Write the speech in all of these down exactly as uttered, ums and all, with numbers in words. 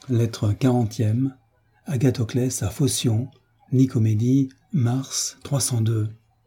Lettre quarantième, Agathoclès à Phocion, Nicomédie, mars trois cent deux.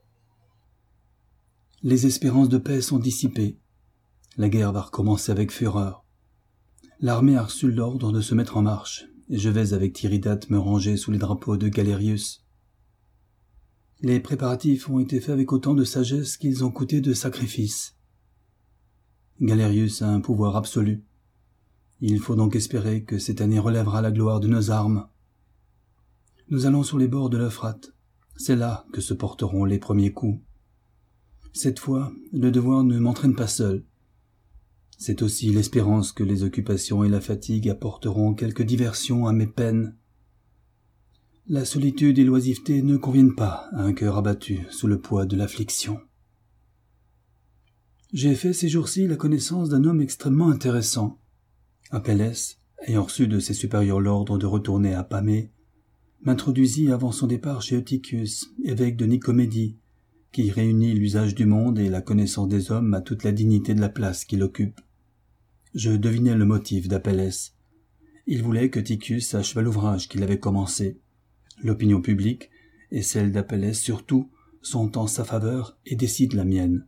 Les espérances de paix sont dissipées. La guerre va recommencer avec fureur. L'armée a reçu l'ordre de se mettre en marche, et je vais avec Tiridate me ranger sous les drapeaux de Galérius. Les préparatifs ont été faits avec autant de sagesse qu'ils ont coûté de sacrifices. Galérius a un pouvoir absolu. Il faut donc espérer que cette année relèvera la gloire de nos armes. Nous allons sur les bords de l'Euphrate. C'est là que se porteront les premiers coups. Cette fois, le devoir ne m'entraîne pas seul. C'est aussi l'espérance que les occupations et la fatigue apporteront quelque diversion à mes peines. La solitude et l'oisiveté ne conviennent pas à un cœur abattu sous le poids de l'affliction. J'ai fait ces jours-ci la connaissance d'un homme extrêmement intéressant. Apelles, ayant reçu de ses supérieurs l'ordre de retourner à Pamée, m'introduisit avant son départ chez Eutychius, évêque de Nicomédie, qui réunit l'usage du monde et la connaissance des hommes à toute la dignité de la place qu'il occupe. Je devinais le motif d'Apelles. Il voulait que Eutychius achevât l'ouvrage qu'il avait commencé. L'opinion publique, et celle d'Apelles surtout, sont en sa faveur et décident la mienne.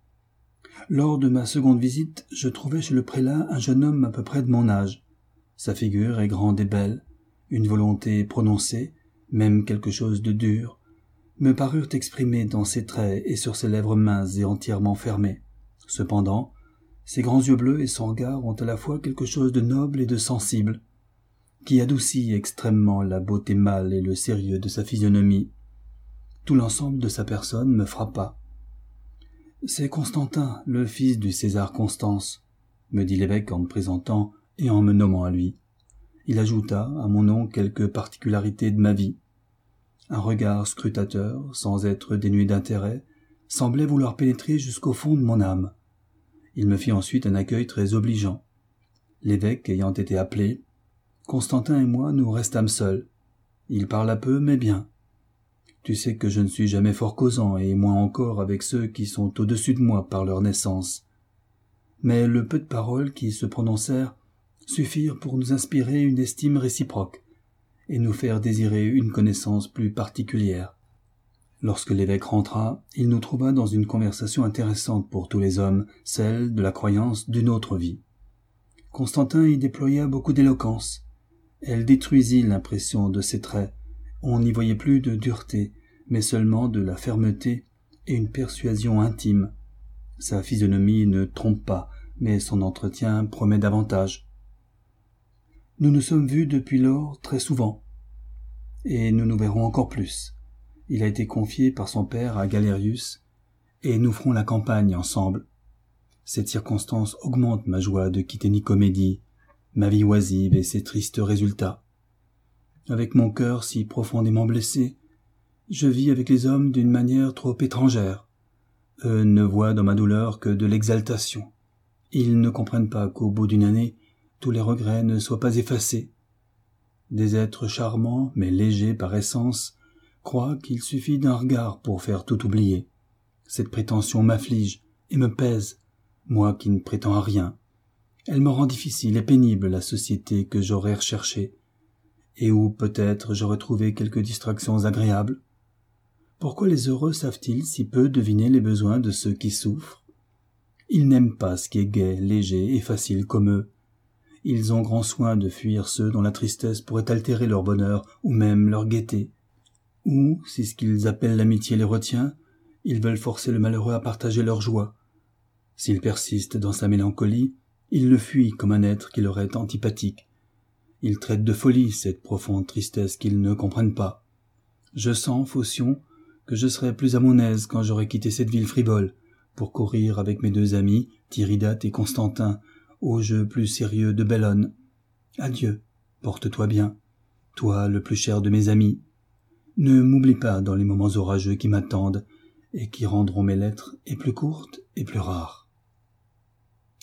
Lors de ma seconde visite, je trouvai chez le prélat un jeune homme à peu près de mon âge. Sa figure est grande et belle, une volonté prononcée, même quelque chose de dur, me parurent exprimer dans ses traits et sur ses lèvres minces et entièrement fermées. Cependant, ses grands yeux bleus et son regard ont à la fois quelque chose de noble et de sensible, qui adoucit extrêmement la beauté mâle et le sérieux de sa physionomie. Tout l'ensemble de sa personne me frappa. « C'est Constantin, le fils du César Constance, » me dit l'évêque en me présentant et en me nommant à lui. Il ajouta à mon nom quelques particularités de ma vie. Un regard scrutateur, sans être dénué d'intérêt, semblait vouloir pénétrer jusqu'au fond de mon âme. Il me fit ensuite un accueil très obligeant. L'évêque ayant été appelé, Constantin et moi nous restâmes seuls. Il parla peu, mais bien. Tu sais que je ne suis jamais fort causant, et moins encore avec ceux qui sont au-dessus de moi par leur naissance. Mais le peu de paroles qui se prononcèrent suffirent pour nous inspirer une estime réciproque, et nous faire désirer une connaissance plus particulière. Lorsque l'évêque rentra, il nous trouva dans une conversation intéressante pour tous les hommes, celle de la croyance d'une autre vie. Constantin y déploya beaucoup d'éloquence. Elle détruisit l'impression de ses traits. On n'y voyait plus de dureté, mais seulement de la fermeté et une persuasion intime. Sa physionomie ne trompe pas, mais son entretien promet davantage. Nous nous sommes vus depuis lors très souvent, et nous nous verrons encore plus. Il a été confié par son père à Galérius, et nous ferons la campagne ensemble. Cette circonstance augmente ma joie de quitter Nicomédie, ma vie oisive et ses tristes résultats. Avec mon cœur si profondément blessé, je vis avec les hommes d'une manière trop étrangère. Eux ne voient dans ma douleur que de l'exaltation. Ils ne comprennent pas qu'au bout d'une année, tous les regrets ne soient pas effacés. Des êtres charmants, mais légers par essence, croient qu'il suffit d'un regard pour faire tout oublier. Cette prétention m'afflige et me pèse, moi qui ne prétends à rien. Elle me rend difficile et pénible la société que j'aurais recherchée, et où peut-être j'aurais trouvé quelques distractions agréables. Pourquoi les heureux savent-ils si peu deviner les besoins de ceux qui souffrent? Ils n'aiment pas ce qui est gai, léger et facile comme eux. Ils ont grand soin de fuir ceux dont la tristesse pourrait altérer leur bonheur ou même leur gaieté. Ou, si ce qu'ils appellent l'amitié les retient, ils veulent forcer le malheureux à partager leur joie. S'il persiste dans sa mélancolie, ils le fuient comme un être qui leur est antipathique. Ils traitent de folie cette profonde tristesse qu'ils ne comprennent pas. Je sens, Phocion, que je serai plus à mon aise quand j'aurai quitté cette ville frivole, pour courir avec mes deux amis, Tiridate et Constantin, au jeu plus sérieux de Bellone. Adieu, porte-toi bien, toi le plus cher de mes amis. Ne m'oublie pas dans les moments orageux qui m'attendent, et qui rendront mes lettres et plus courtes et plus rares.